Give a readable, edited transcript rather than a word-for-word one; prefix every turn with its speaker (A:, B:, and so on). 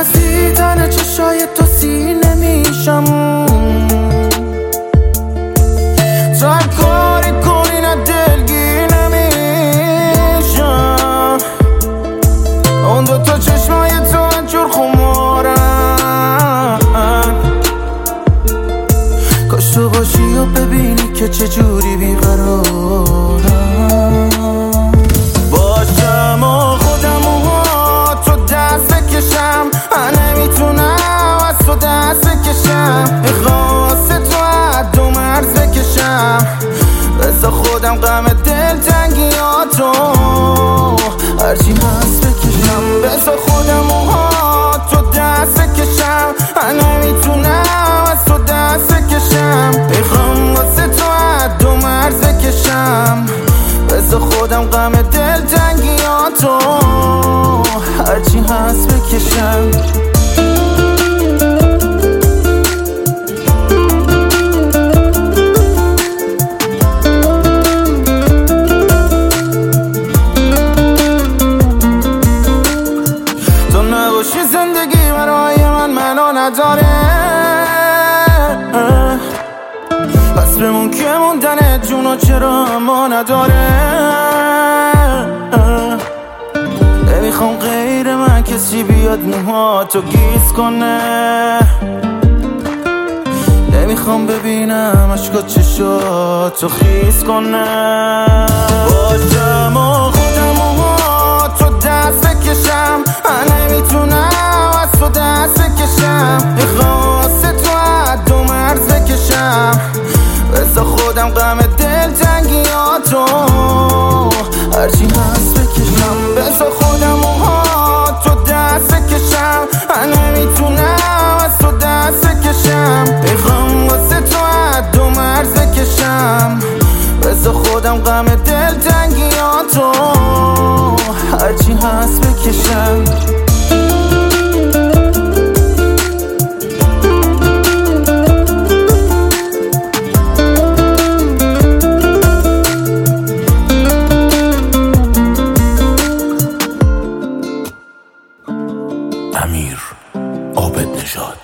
A: از دیدن چشای تو سیر نمیشم. تو هر کاری کنی نه دلگیر نمیشم. اون دوتا چشمای تو انجور خمارن. کاش تو باشی و ببینی که چجوری بیقرارم. باشم و خودم و تو دست بکشم. نمیتونم از تو دست بکشم. واسه تو حد و مرز بکشم. بذار خودم غم دل تنگیاتو هرچی هست بکشم. بذار خودم و تو دست بکشم. نمیتونم از تو دست بکشم. واسه تو حد و مرز بکشم. بذار خودم غم دل تنگیاتو هرچی هست بکشم. تو نباشی زندگی برای من معنا نداره. پس بمون که موندن جونو چرا ما نداره. نمیخوام غیر من کسی بیاد موهاتو گیز کنه. نمیخوام ببینم عشقات چشاتو خیز کنه. باشم و خودم و تو دست بکشم. نمیتونم از تو دست بکشم. واسه تو حد و مرز بکشم. بذار خودم غم دل تنگیاتو هرچی هست بکشم. بذار خودم و تو دست بکشم. نمیتونم از تو دست بکشم. واسه تو حد و مرز بکشم. بذار خودم غم دل تنگیاتو هرچی هست بکشم.
B: امیر عابدنژاد.